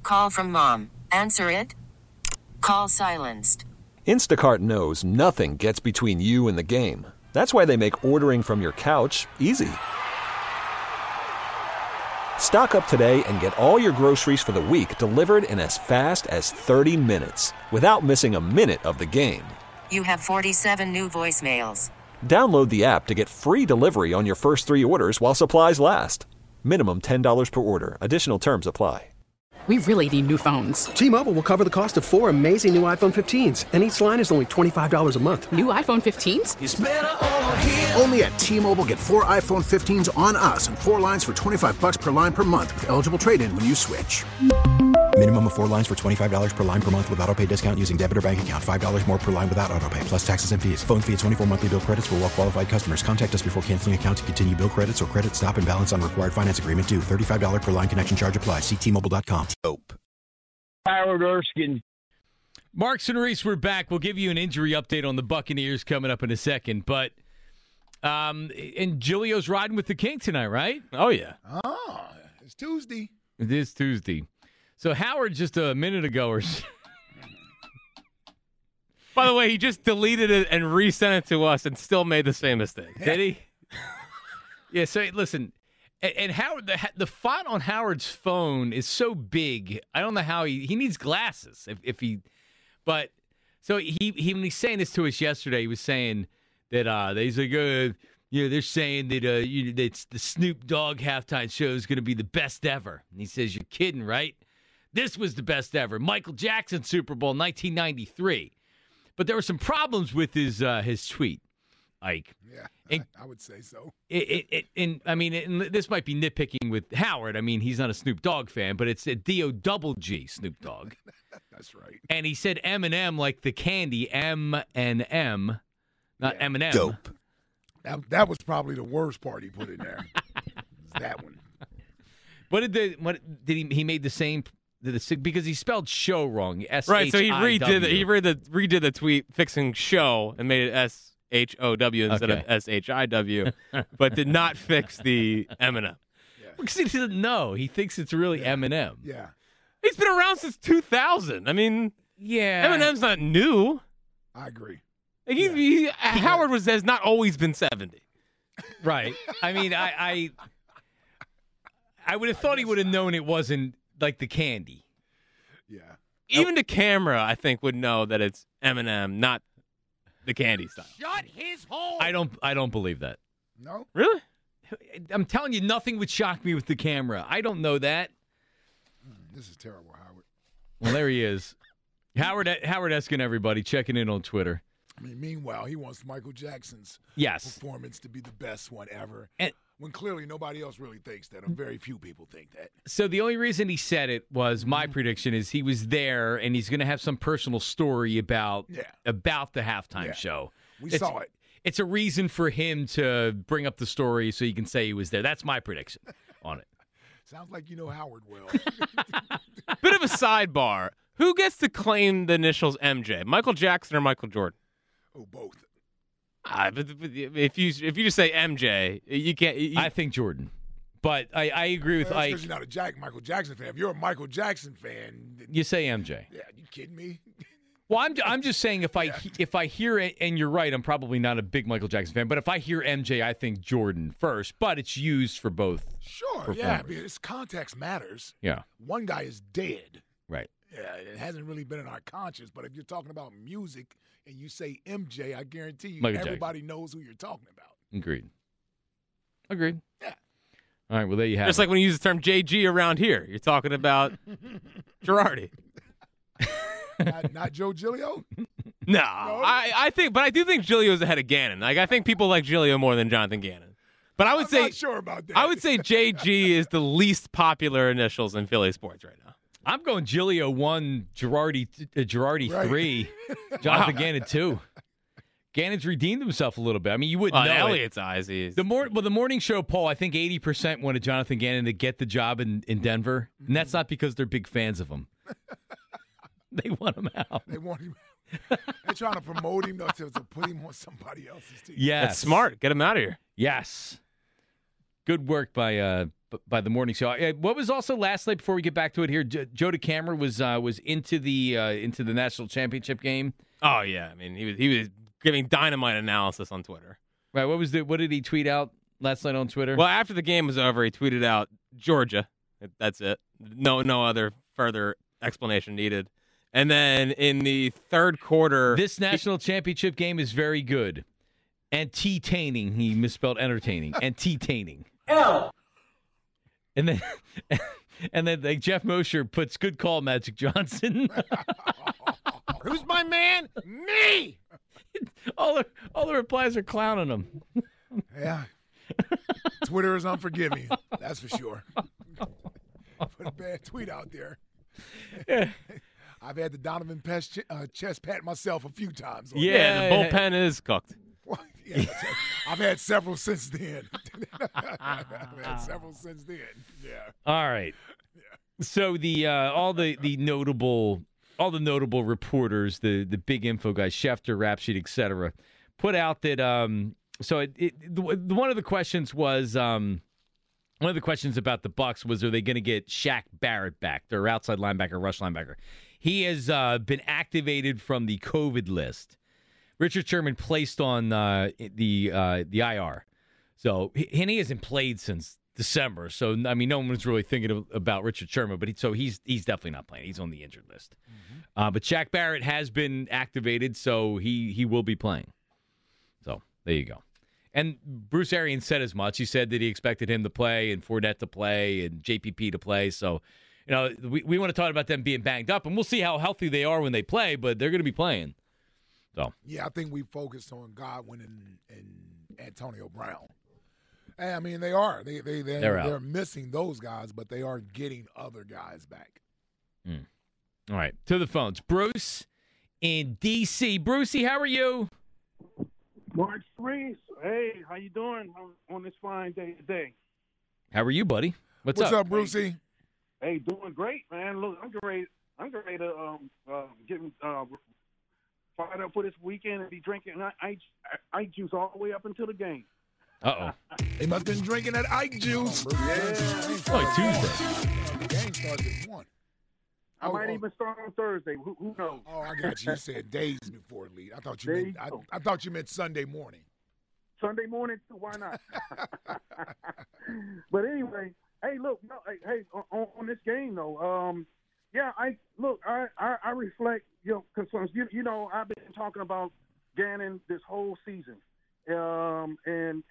Call from mom. Answer it. Call silenced. Instacart knows nothing gets between you and the game. That's why they make ordering from your couch easy. Stock up today and get all your groceries for the week delivered in as fast as 30 minutes without missing a minute of the game. You have 47 new voicemails. Download the app to get free delivery on your first 3 orders while supplies last. Minimum $10 per order. Additional terms apply. We really need new phones. T-Mobile will cover the cost of 4 amazing new iPhone 15s, and each line is only $25 a month. New iPhone 15s? It's better over here. Only at T-Mobile, get 4 iPhone 15s on us and 4 lines for $25 per line per month with eligible trade-in when you switch. Minimum of 4 lines for $25 per line per month with autopay discount using debit or bank account. $5 more per line without autopay, plus taxes and fees. Phone fee at 24 monthly bill credits for well-qualified customers. Contact us before canceling account to continue bill credits or credit stop and balance on required finance agreement due. $35 per line connection charge applies. See T-Mobile.com. Howard Erskine. Marks and Reese, we're back. We'll give you an injury update on the Buccaneers coming up in a second. But, and Giglio's riding with the King tonight, right? Oh, yeah. Oh, it's Tuesday. It is Tuesday. So Howard just a minute ago or so. By the way, he just deleted it and resent it to us and still made the same mistake. Did he? Yeah, so listen, and Howard, the font on Howard's phone is so big. I don't know how he needs glasses if he, but so he when he's saying this to us yesterday, he was saying that he's like, they're saying that it's the Snoop Dogg halftime show is going to be the best ever. And he says, you're kidding, right? This was the best ever. Michael Jackson Super Bowl 1993. But there were some problems with his tweet, Ike. Yeah, I would say so. This might be nitpicking with Howard. I mean, he's not a Snoop Dogg fan, but it's a D-O-double-G Snoop Dogg. That's right. And he said M&M like the candy, M&M, not M&M. Dope. That was probably the worst part he put in there. That one. He made the same because he spelled show wrong. S-H-I-W. Right, so he redid the tweet fixing show and made it S-H-O-W instead of S-H-I-W, but did not fix the M&M. Yeah. Because he doesn't know. He thinks it's really M&M. Yeah. He's been around since 2000. I mean, yeah, M&M's not new. I agree. Howard has not always been 70. Right. I mean, I would have thought he would have known it wasn't like the candy. Yeah. Even the camera, I think, would know that it's M&M, not the candy style. Shut his hole. I don't believe that. No? Really? I'm telling you, nothing would shock me with the camera. I don't know that. This is terrible, Howard. Well, there he is. Howard Eskin, everybody, checking in on Twitter. I mean, meanwhile, he wants Michael Jackson's performance to be the best one ever. And when clearly nobody else really thinks that, or very few people think that. So the only reason he said it was my prediction is he was there and he's going to have some personal story about the halftime show. We saw it. It's a reason for him to bring up the story so he can say he was there. That's my prediction on it. Sounds like you know Howard well. Bit of a sidebar. Who gets to claim the initials MJ? Michael Jackson or Michael Jordan? Oh, both. If you just say MJ, you can't. I think Jordan, but I agree with Ike. Because you're not a Michael Jackson fan. If you're a Michael Jackson fan, you say MJ. Yeah, you kidding me? Well, I'm just saying if I hear it, and you're right, I'm probably not a big Michael Jackson fan. But if I hear MJ, I think Jordan first. But it's used for both. Sure, yeah. Because context matters. Yeah. One guy is dead. Right. Yeah, it hasn't really been in our conscience. But if you're talking about music and you say MJ, I guarantee you everybody knows who you're talking about. Agreed. Yeah. All right, well, there you have it. Just like when you use the term JG around here. You're talking about Girardi. Not Joe Giglio? No. I do think Giglio's ahead of Gannon. Like, I think people like Giglio more than Jonathan Gannon. But I'm not sure about that. I would say JG is the least popular initials in Philly sports right now. I'm going Giglio 1, Girardi 3, Jonathan Gannon 2. Gannon's redeemed himself a little bit. I mean, you wouldn't know Elliot's eyes. The morning show poll, I think 80% wanted Jonathan Gannon to get the job in Denver. And that's not because they're big fans of him. They want him out. They want him out. They're trying to promote him to put him on somebody else's team. Yes. That's smart. Get him out of here. Yes. Good work by by the morning show. What was also last night before we get back to it here? Joe DeCamera was into the national championship game. Oh yeah, I mean he was giving dynamite analysis on Twitter. Right. What did he tweet out last night on Twitter? Well, after the game was over, he tweeted out Georgia. That's it. No other further explanation needed. And then in the third quarter, this national championship game is very good. Entertaining. He misspelled entertaining. Entertaining. L. And then like Jeff Mosher puts good call, Magic Johnson. Who's my man? Me. All the replies are clowning him. Yeah. Twitter is unforgiving. That's for sure. Put a bad tweet out there. Yeah. I've had the Donovan chest pat myself a few times. Yeah, the bullpen is cooked. Yeah, I've had several since then. Yeah. All right. Yeah. So the all the notable reporters, the big info guys, Schefter, Rap Sheet, etc., put out that one of the questions was one of the questions about the Bucs was, are they going to get Shaq Barrett back, their outside linebacker, rush linebacker? He has been activated from the COVID list. Richard Sherman placed on the IR. So, and he hasn't played since December. So, I mean, no one was really thinking about Richard Sherman, but he's definitely not playing. He's on the injured list. Mm-hmm. But Shaq Barrett has been activated, so he will be playing. So, there you go. And Bruce Arians said as much. He said that he expected him to play and Fournette to play and JPP to play. So, you know, we want to talk about them being banged up, and we'll see how healthy they are when they play, but they're going to be playing. So yeah, I think we focused on Godwin and Antonio Brown. And, I mean, they are. They're missing those guys, but they are getting other guys back. Mm. All right, to the phones. Bruce in D.C. Brucey, how are you? Mark Reese, hey, how you doing on this fine day today? How are you, buddy? What's up, Brucey? Hey, doing great, man. Look, I'm ready to get fired up for this weekend and be drinking Ike juice all the way up until the game. Uh-oh. They must have been drinking that Ike juice. Oh, Tuesday. The game starts at 1. I might even start on Thursday. Who knows? Oh, I got you. You said days before it lead. I thought you meant Sunday morning. Sunday morning, too. Why not? But anyway, hey, look, on this game though, I reflect your concerns. You know, I've been talking about Gannon this whole season, and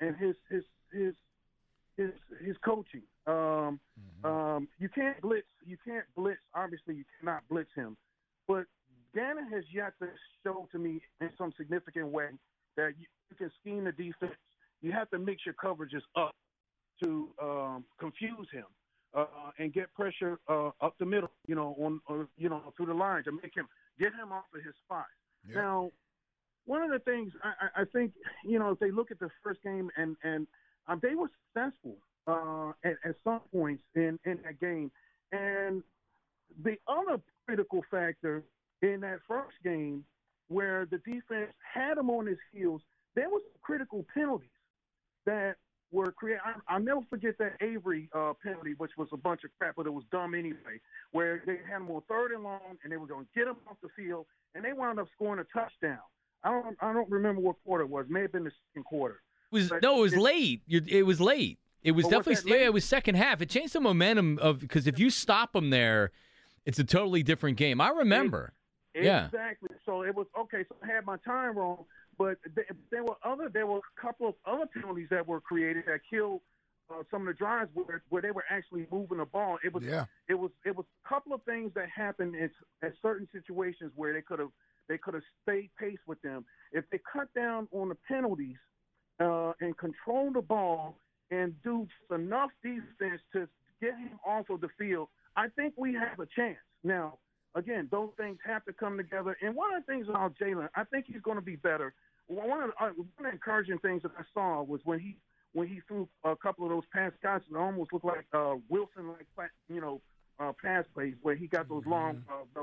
his coaching. You can't blitz. Obviously, you cannot blitz him. But Gannon has yet to show to me in some significant way that you can scheme the defense. You have to mix your coverages up to confuse him and get pressure up the middle. Through the line to get him off of his spot. Yep. Now, one of the things I think, if they look at the first game and they were successful at some points in that game. And the other critical factor in that first game where the defense had him on his heels, there was critical penalties that were created. I'll never forget that Avery penalty, which was a bunch of crap, but it was dumb anyway, where they had him on 3rd and long, and they were going to get him off the field, and they wound up scoring a touchdown. I don't remember what quarter it was. It may have been the second quarter. It was late. It was late. It was definitely it was second half. It changed the momentum because if you stop them there, it's a totally different game. I remember. Exactly. So it was okay. So I had my time wrong, but there were a couple of other penalties that were created that killed some of the drives where they were actually moving the ball. It was a couple of things that happened at certain situations where they could have stayed pace with them. If they cut down on the penalties and control the ball and do just enough defense to get him off of the field, I think we have a chance. Now, again, those things have to come together. And one of the things about Jalen, I think he's going to be better. One of the encouraging things that I saw was when he threw a couple of those pass shots that almost looked like Wilson, pass plays where he got those long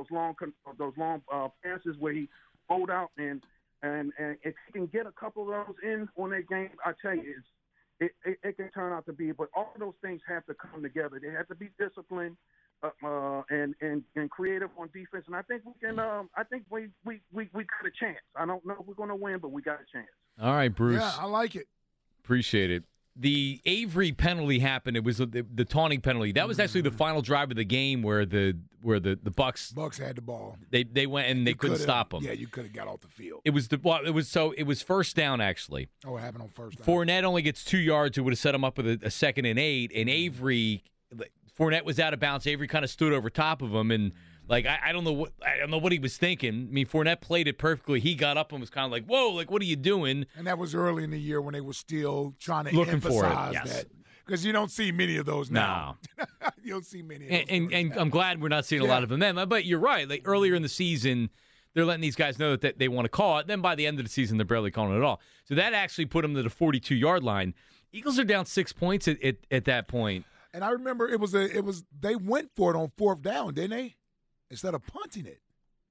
passes where he rolled out and if he can get a couple of those in on that game, I tell you, it can turn out to be. But all of those things have to come together. They have to be disciplined and creative on defense. And I think we can. I think we got a chance. I don't know if we're going to win, but we got a chance. All right, Bruce. Yeah, I like it. Appreciate it. The Avery penalty happened. It was the taunting penalty. That was actually the final drive of the game where the Bucks had the ball. They went and they couldn't stop them. Yeah, you could have got off the field. It was first down actually. Oh, it happened on first down. Fournette only gets 2 yards. It would have set him up with a 2nd and 8. And Avery, Fournette was out of bounds. Avery kind of stood over top of him and. Like I don't know what he was thinking. I mean, Fournette played it perfectly. He got up and was kind of like, "Whoa, like what are you doing?" And that was early in the year when they were still trying to looking emphasize for it. Yes. that because you don't see many of those now. No. You don't see many. Of those and I'm glad we're not seeing a lot of them then. But you're right. Like earlier in the season, they're letting these guys know that they want to call it. Then by the end of the season, they're barely calling it at all. So that actually put them to the 42-yard line. Eagles are down 6 points at that point. And I remember it was they went for it on 4th down, didn't they? Instead of punting it.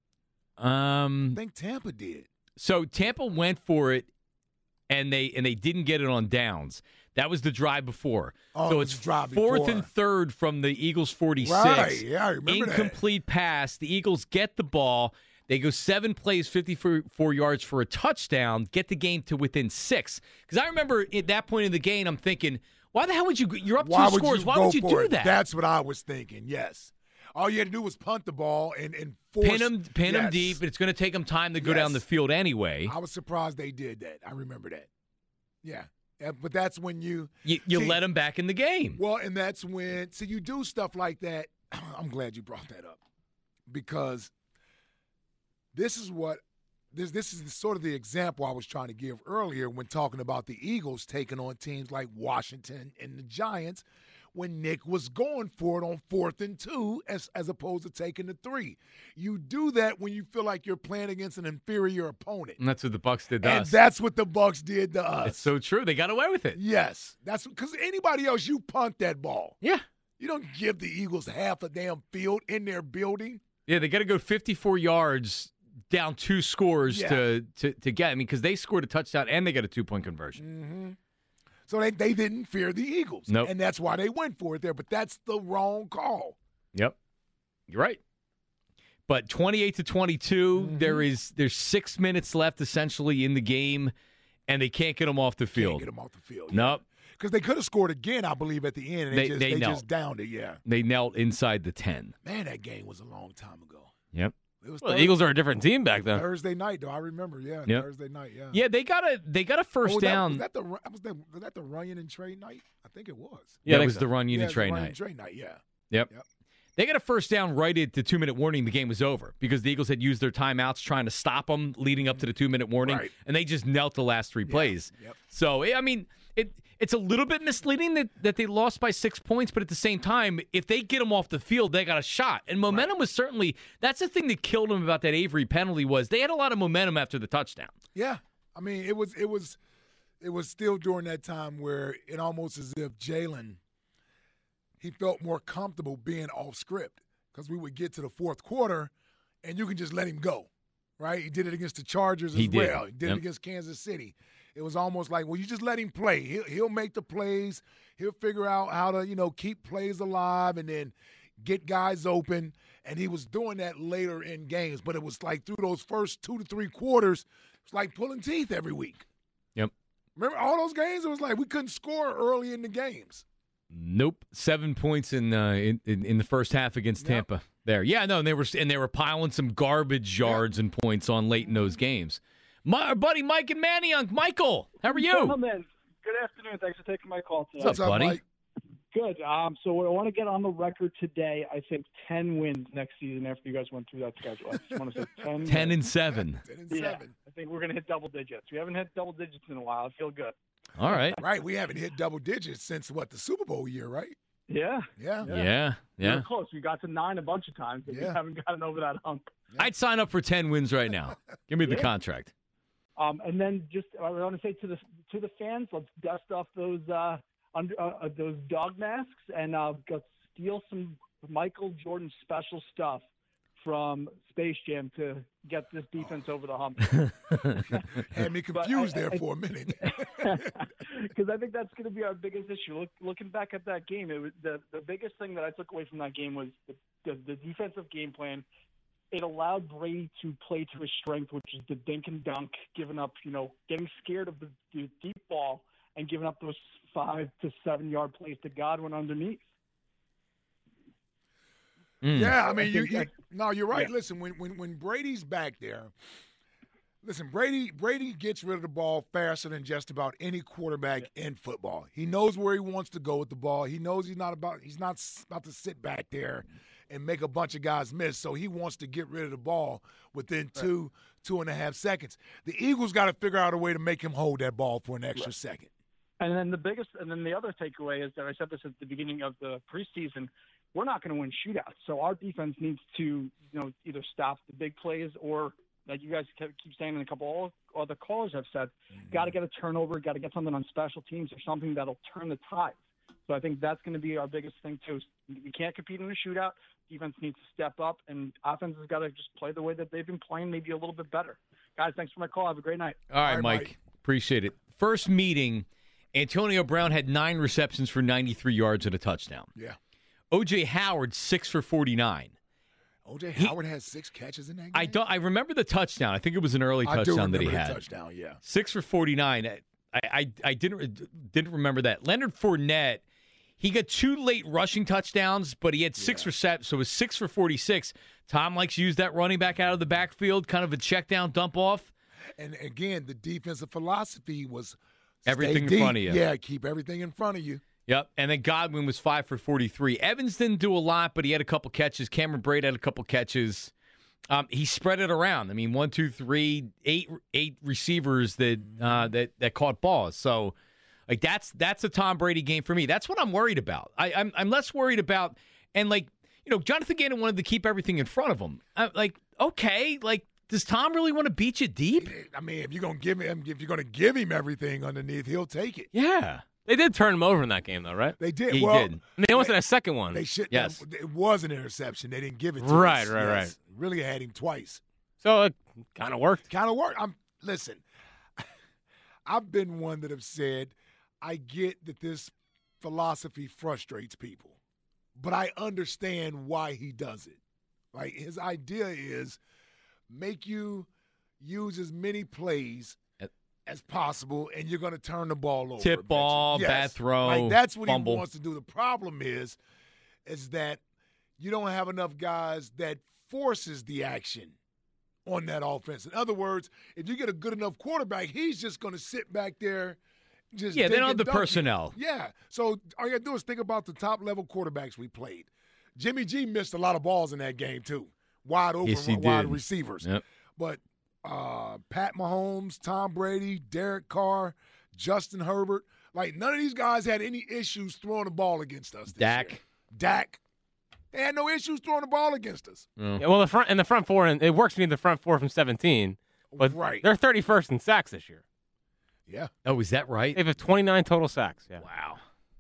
I think Tampa did. So Tampa went for it, and they didn't get it on downs. That was the drive before. Oh, so it's 4th and 3rd from the Eagles' 46. Right, yeah, I remember Incomplete pass. The Eagles get the ball. They go 7 plays, 54 yards for a touchdown, get the game to within 6. Because I remember at that point in the game, I'm thinking, why the hell would you're up 2 scores. Why would you do that? That's what I was thinking, yes. All you had to do was punt the ball and force. Pin them deep, but it's going to take them time to go down the field anyway. I was surprised they did that. I remember that. Yeah. But that's when you let them back in the game. Well, and that's when you do stuff like that. I'm glad you brought that up because this is sort of the example I was trying to give earlier when talking about the Eagles taking on teams like Washington and the Giants. When Nick was going for it on 4th and 2 as opposed to taking the 3. You do that when you feel like you're playing against an inferior opponent. And that's what the Bucs did to us. And that's what the Bucs did to us. It's so true. They got away with it. Yes. That's because anybody else, you punt that ball. Yeah. You don't give the Eagles half a damn field in their building. Yeah, they got to go 54 yards down 2 scores to get. I mean, because they scored a touchdown and they got a 2-point conversion. Mm-hmm. So they didn't fear the Eagles. Nope. And that's why they went for it there. But that's the wrong call. Yep. You're right. But 28-22, there's 6 minutes left essentially in the game, and they can't get them off the field. Can't get them off the field. Nope. Because they could have scored again, I believe, at the end. And they just downed it, yeah. They knelt inside the 10. Man, that game was a long time ago. Yep. The Eagles are a different team back then. Thursday night, though. I remember, Yep. Thursday night, yeah. Yeah, they got a first down. Was that the Runyon and Trey night? I think it was. Yeah, it was the Runyon and Trey night. Runyon and Trey night, yeah. Yep. They got a first down right at the 2-minute warning. The game was over because the Eagles had used their timeouts trying to stop them leading up to the 2-minute warning, and they just knelt the last 3 plays. Yep. So, I mean, it's a little bit misleading that they lost by 6 points, but at the same time, if they get them off the field, they got a shot. And momentum was certainly – that's the thing that killed them about that Avery penalty was they had a lot of momentum after the touchdown. Yeah. I mean, it was still during that time where it almost as if Jalen – he felt more comfortable being off script because we would get to the 4th quarter and you can just let him go, right? He did it against the Chargers as well. He did it against Kansas City. It was almost like, well, you just let him play. He'll make the plays. He'll figure out how to, keep plays alive and then get guys open. And he was doing that later in games. But it was like through those first 2 to 3 quarters, it's like pulling teeth every week. Yep. Remember all those games? It was like we couldn't score early in the games. Nope, 7 points in the first half against Tampa. There, yeah, no, and they were piling some garbage yards and points on late in those games. Our buddy Mike and Manayunk. Michael, how are you? Gentlemen, good afternoon. Thanks for taking my call today. What's up, buddy? Mike? Good. So I want to get on the record today. I think 10 wins next season after you guys went through that schedule. I just want to say 10. 10 and 7. 10 and 7. Yeah, I think we're going to hit double digits. We haven't hit double digits in a while. I feel good. All right. Right. We haven't hit double digits since, the Super Bowl year, right? Yeah. Yeah. We were close. We got to 9 a bunch of times, but we haven't gotten over that hump. I'd sign up for 10 wins right now. Give me the contract. And then just I want to say to the fans, let's dust off those dog masks and go steal some Michael Jordan special stuff from Space Jam to get this defense over the hump. Had me confused there for a minute. because I think that's going to be our biggest issue. Looking back at that game, it was the biggest thing that I took away from that game was the defensive game plan. It allowed Brady to play to his strength, which is the dink and dunk, giving up, getting scared of the deep ball and giving up those 5 to 7 yard plays to Godwin underneath. Yeah, I mean, you're right. Yeah. Listen, when Brady's back there, listen, Brady gets rid of the ball faster than just about any quarterback in football. He knows where he wants to go with the ball. He knows he's not about to sit back there and make a bunch of guys miss. So he wants to get rid of the ball within 2.5 seconds. The Eagles got to figure out a way to make him hold that ball for an extra second. And then the other takeaway is that I said this at the beginning of the preseason. We're not going to win shootouts. So our defense needs to, either stop the big plays or, like you guys keep saying, and a couple other callers have said, got to get a turnover, got to get something on special teams or something that'll turn the tide. So I think that's going to be our biggest thing too. We can't compete in a shootout. Defense needs to step up, and offense has got to just play the way that they've been playing, maybe a little bit better. Guys, thanks for my call. Have a great night. All right, Mike. Appreciate it. First meeting, Antonio Brown had 9 receptions for 93 yards and a touchdown. Yeah. O.J. Howard, 6 for 49. O.J. Howard had 6 catches in that game? I remember the touchdown. I think it was an early touchdown that he had. Touchdown, yeah. 6 for 49. I didn't remember that. Leonard Fournette, he got 2 late rushing touchdowns, but he had 6 receptions, so it was 6 for 46. Tom likes to use that running back out of the backfield, kind of a check down, dump off. And again, the defensive philosophy was everything in front of you. Yeah, keep everything in front of you. Yep, and then Godwin was 5 for 43. Evans didn't do a lot, but he had a couple catches. Cameron Braid had a couple catches. He spread it around. I mean, 1, 2, 3, 8 receivers that caught balls. So, like that's a Tom Brady game for me. That's what I'm worried about. I'm less worried about, and Jonathan Gannon wanted to keep everything in front of him. Okay, does Tom really want to beat you deep? I mean, if you're gonna give him everything underneath, he'll take it. Yeah. They did turn him over in that game, though, right? They did. He did. And they almost had a second one. They should. Yes. It was an interception. They didn't give it to us. Right. Really had him twice. So it kind of worked. Listen, I've been one that have said, I get that this philosophy frustrates people, but I understand why he does it. Like, his idea is make you use as many plays as possible, and you're going to turn the ball over. Tip ball, bad throw, that's what fumble. He wants to do. The problem is that you don't have enough guys that forces the action on that offense. In other words, if you get a good enough quarterback, he's just going to sit back there. They don't have the personnel. Yeah. So all you got to do is think about the top-level quarterbacks we played. Jimmy G missed a lot of balls in that game, too. Wide open, wide receivers. Yep. But Pat Mahomes, Tom Brady, Derek Carr, Justin Herbert, none of these guys had any issues throwing the ball against us this year. Dak. They had no issues throwing the ball against us. Yeah, well, the front four, and it works to me the front four from 17, but they're 31st in sacks this year. Yeah. Oh, is that right? They have 29 total sacks. Yeah. Wow.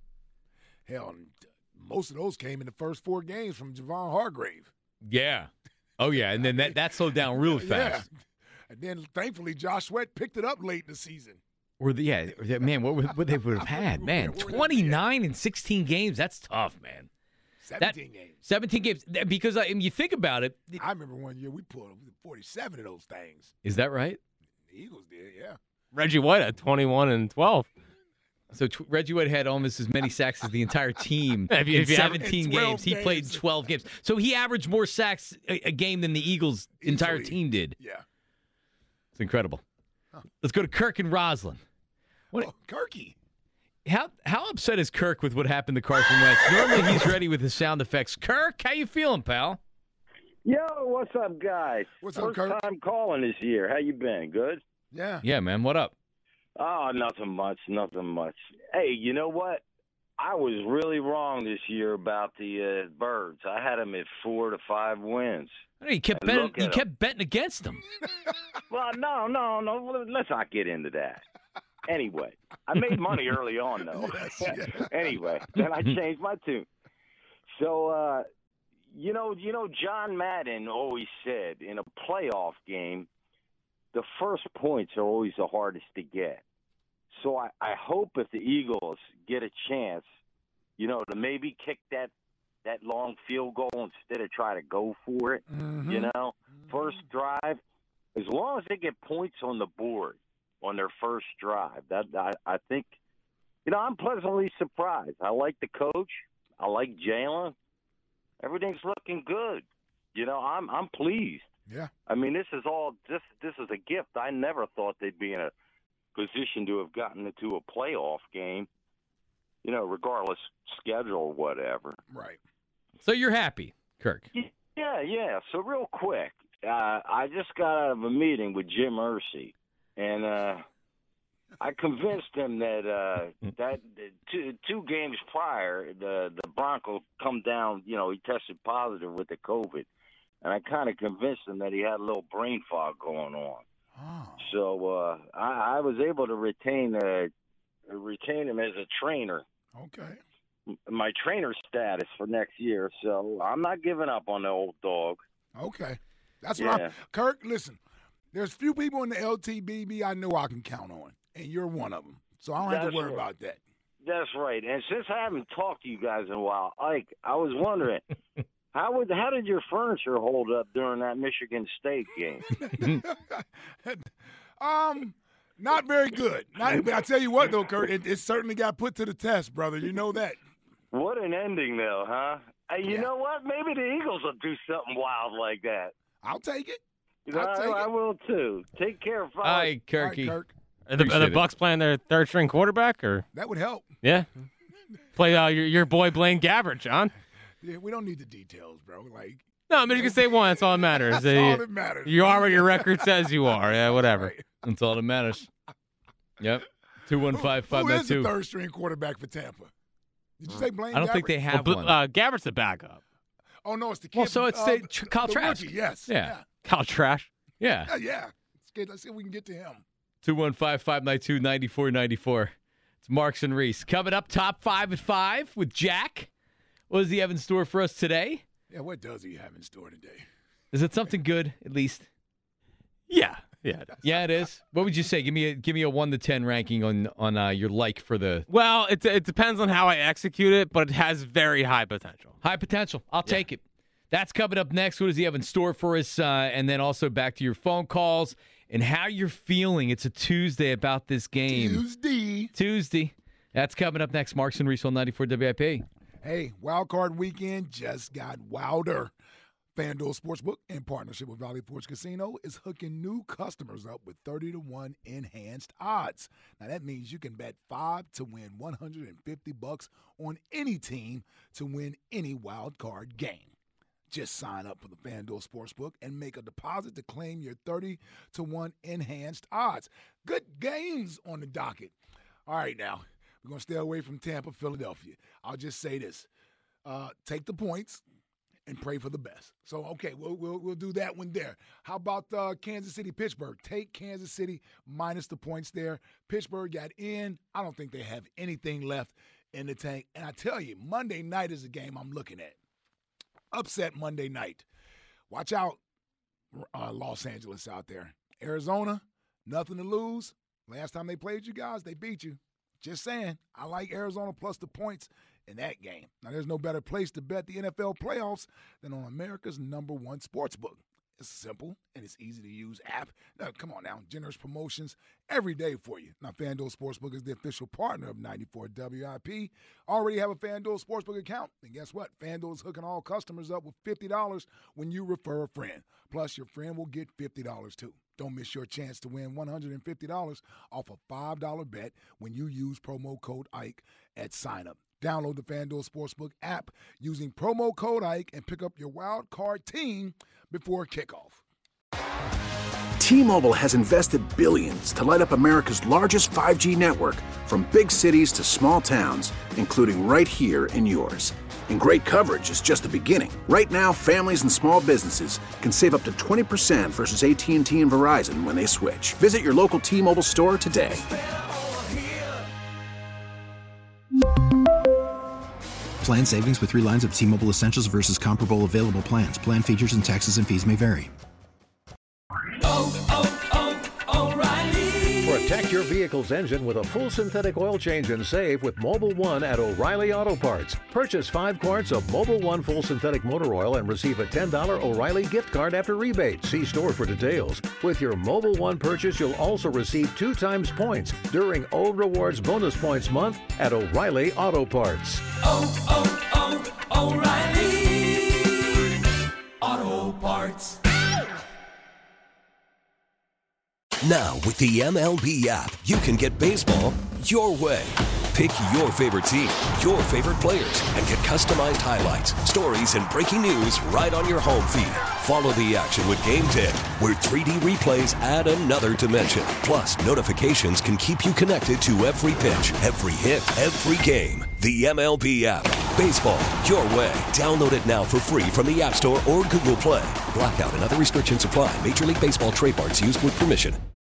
Hell, most of those came in the first 4 games from Javon Hargrave. Yeah. Oh, yeah, and then that slowed down real fast. Yeah. And then, thankfully, Josh Sweat picked it up late in the season. Man, what they would have had, man. 29 in 16 games, that's tough, man. 17 games. 17 games. Because you think about it. I remember one year we pulled 47 of those things. Is that right? The Eagles did, yeah. Reggie White had 21 and 12. So Reggie White had almost as many sacks as the entire team in 17 games. He played 12 games. So he averaged more sacks a game than the Eagles' entire team did. Yeah. It's incredible. Huh. Let's go to Kirk and Roslyn. Kirky. How upset is Kirk with what happened to Carson Wentz? Normally he's ready with his sound effects. Kirk, how you feeling, pal? Yo, what's up, guys? What's up, Kirk? First time calling this year. How you been? Good? Yeah. Yeah, man. What up? Oh, nothing much. Hey, you know what? I was really wrong this year about the Birds. I had them at 4 to 5 wins. You kept betting against them. Well, no. Let's not get into that. Anyway, I made money early on, though. Yes. Anyway, then I changed my tune. So, you know, John Madden always said in a playoff game, the first points are always the hardest to get. So I hope if the Eagles get a chance, to maybe kick that long field goal instead of try to go for it, first drive, as long as they get points on the board on their first drive, I think, I'm pleasantly surprised. I like the coach. I like Jalen. Everything's looking good. I'm pleased. Yeah. I mean, this is a gift. I never thought they'd be in a position to have gotten into a playoff game, regardless schedule or whatever. Right. So you're happy, Kirk? Yeah. So real quick, I just got out of a meeting with Jim Irsay, and I convinced him that two games prior, the Broncos come down. He tested positive with the COVID, and I kind of convinced him that he had a little brain fog going on. Oh. So I was able to retain him as a trainer. Okay. My trainer status for next year, so I'm not giving up on the old dog. Okay. That's what Kirk, listen, there's few people in the LTBB I know I can count on, and you're one of them. So I don't have to worry about that. That's right. And since I haven't talked to you guys in a while, Ike, I was wondering, how did your furniture hold up during that Michigan State game? Not very good. I tell you what, though, Kurt, it certainly got put to the test, brother. You know that. What an ending, though, huh? Hey, you know what? Maybe the Eagles will do something wild like that. I'll take it. I will, too. Take care, fellas. Hi, Kirky. Kirk. Are the Bucks playing their third-string quarterback? Or that would help. Yeah. Play your boy Blaine Gabbert, John. Yeah, we don't need the details, bro. No, I'm just going to say one. That's all that matters. That's all that matters. You are what your record says you are. Yeah, whatever. Right. That's all that matters. Yep. 215-592. Who is the third-string quarterback for Tampa? Did you say Blaine Gabbert? I don't think they have one. Gabbert's the backup. Oh, no, it's the kid. Well, so it's Kyle Trask. Rookie, yes. Yeah. Kyle Trask. Yeah. Yeah. Let's see if we can get to him. 215-592-9494. It's Marks and Reese. Coming up, top 5 at 5 with Jack. What does he have in store for us today? Yeah, what does he have in store today? Is it something good, at least? Yeah. Yeah, it is. Yeah, it is. What would you say? Give me a 1 to 10 ranking on your like for the. Well, it depends on how I execute it, but it has very high potential. High potential. I'll take it. That's coming up next. What does he have in store for us? And then also back to your phone calls and how you're feeling. It's a Tuesday about this game. Tuesday. That's coming up next. Marks and Reese on 94 WIP. Hey, Wild Card Weekend just got wilder. FanDuel Sportsbook, in partnership with Valley Forge Casino, is hooking new customers up with 30-1 enhanced odds. Now, that means you can bet 5 to win $150 on any team to win any wild card game. Just sign up for the FanDuel Sportsbook and make a deposit to claim your 30-1 enhanced odds. Good games on the docket. All right, now, we're going to stay away from Tampa, Philadelphia. I'll just say this. Take the points and pray for the best. So, okay, we'll do that one there. How about Kansas City, Pittsburgh? Take Kansas City minus the points there. Pittsburgh got in. I don't think they have anything left in the tank. And I tell you, Monday night is a game I'm looking at. Upset Monday night. Watch out, Los Angeles out there. Arizona, nothing to lose. Last time they played you guys, they beat you. Just saying, I like Arizona plus the points in that game. Now, there's no better place to bet the NFL playoffs than on America's #1 sportsbook. It's simple and it's easy to use app. Now, come on now, generous promotions every day for you. Now, FanDuel Sportsbook is the official partner of 94 WIP. Already have a FanDuel Sportsbook account, and guess what? FanDuel is hooking all customers up with $50 when you refer a friend. Plus, your friend will get $50 too. Don't miss your chance to win $150 off a $5 bet when you use promo code IKE at sign-up. Download the FanDuel Sportsbook app using promo code IKE and pick up your wild card team before kickoff. T-Mobile has invested billions to light up America's largest 5G network, from big cities to small towns, including right here in yours. And great coverage is just the beginning. Right now, families and small businesses can save up to 20% versus AT&T and Verizon when they switch. Visit your local T-Mobile store today. Plan savings with 3 lines of T-Mobile Essentials versus comparable available plans. Plan features and taxes and fees may vary. O'Reilly. For a Protect your vehicle's engine with a full synthetic oil change and save with Mobil 1 at O'Reilly Auto Parts. Purchase 5 quarts of Mobil 1 full synthetic motor oil and receive a $10 O'Reilly gift card after rebate. See store for details. With your Mobil 1 purchase, you'll also receive 2 times points during O Rewards Bonus Points Month at O'Reilly Auto Parts. O'Reilly Auto Parts. Now, with the MLB app, you can get baseball your way. Pick your favorite team, your favorite players, and get customized highlights, stories, and breaking news right on your home feed. Follow the action with Game Day, where 3D replays add another dimension. Plus, notifications can keep you connected to every pitch, every hit, every game. The MLB app. Baseball your way. Download it now for free from the App Store or Google Play. Blackout and other restrictions apply. Major League Baseball trademarks used with permission.